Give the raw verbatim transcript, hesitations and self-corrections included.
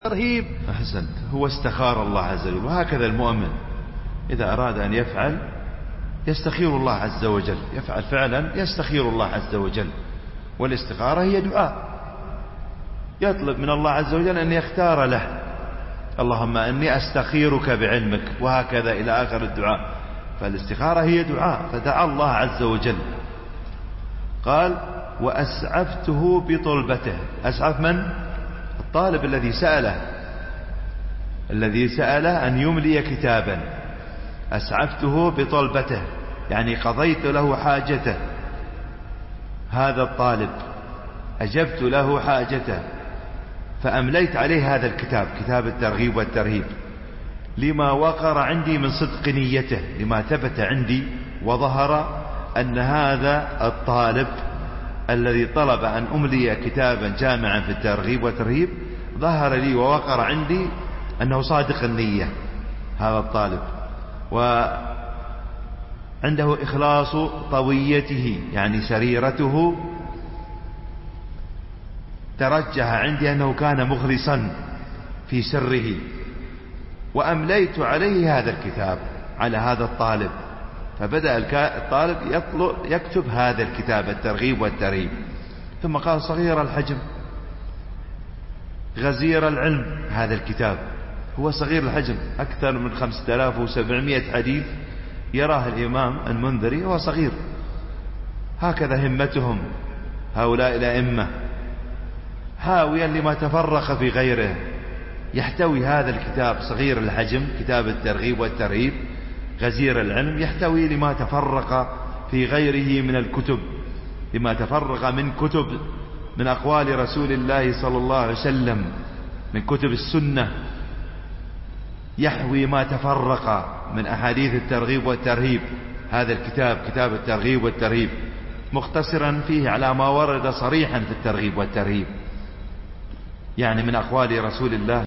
ترهيب. أحسنت. هو استخار الله عز وجل، وهكذا المؤمن إذا أراد أن يفعل يستخير الله عز وجل، يفعل فعلا يستخير الله عز وجل. والاستخارة هي دعاء، يطلب من الله عز وجل أن يختار له، اللهم إني أستخيرك بعلمك، وهكذا إلى آخر الدعاء. فالاستخارة هي دعاء، فدعا الله عز وجل. قال وأسعفته بطلبته. أسعف من؟ الطالب الذي سأله، الذي سأله أن يملي كتابا. أسعفته بطلبته يعني قضيت له حاجته، هذا الطالب أجبت له حاجته فأمليت عليه هذا الكتاب، كتاب الترغيب والترهيب، لما وقر عندي من صدق نيته، لما ثبت عندي وظهر أن هذا الطالب الذي طلب أن أملي كتابا جامعا في الترغيب والترهيب ظهر لي ووقر عندي أنه صادق النية هذا الطالب، وعنده إخلاص طويته يعني سريرته ترجح عندي أنه كان مخلصا في سره، وأمليت عليه هذا الكتاب على هذا الطالب. فبدأ الطالب يطلب يكتب هذا الكتاب الترغيب والترهيب، ثم قال صغير الحجم غزير العلم، هذا الكتاب هو صغير الحجم، أكثر من خمسة آلاف وسبعمائة حديث يراه الإمام المنذري هو صغير. هكذا همتهم هؤلاء الأئمة، حاويا لما تفرق في غيره، يحتوي هذا الكتاب صغير الحجم كتاب الترغيب والترهيب غزير العلم، يحتوي لما تفرق في غيره من الكتب، لما تفرق من كتب من أقوال رسول الله صلى الله عليه وسلم، من كتب السنة، يحوي ما تفرق من أحاديث الترغيب والترهيب. هذا الكتاب كتاب الترغيب والترهيب مختصرا فيه على ما ورد صريحا في الترغيب والترهيب، يعني من أقوال رسول الله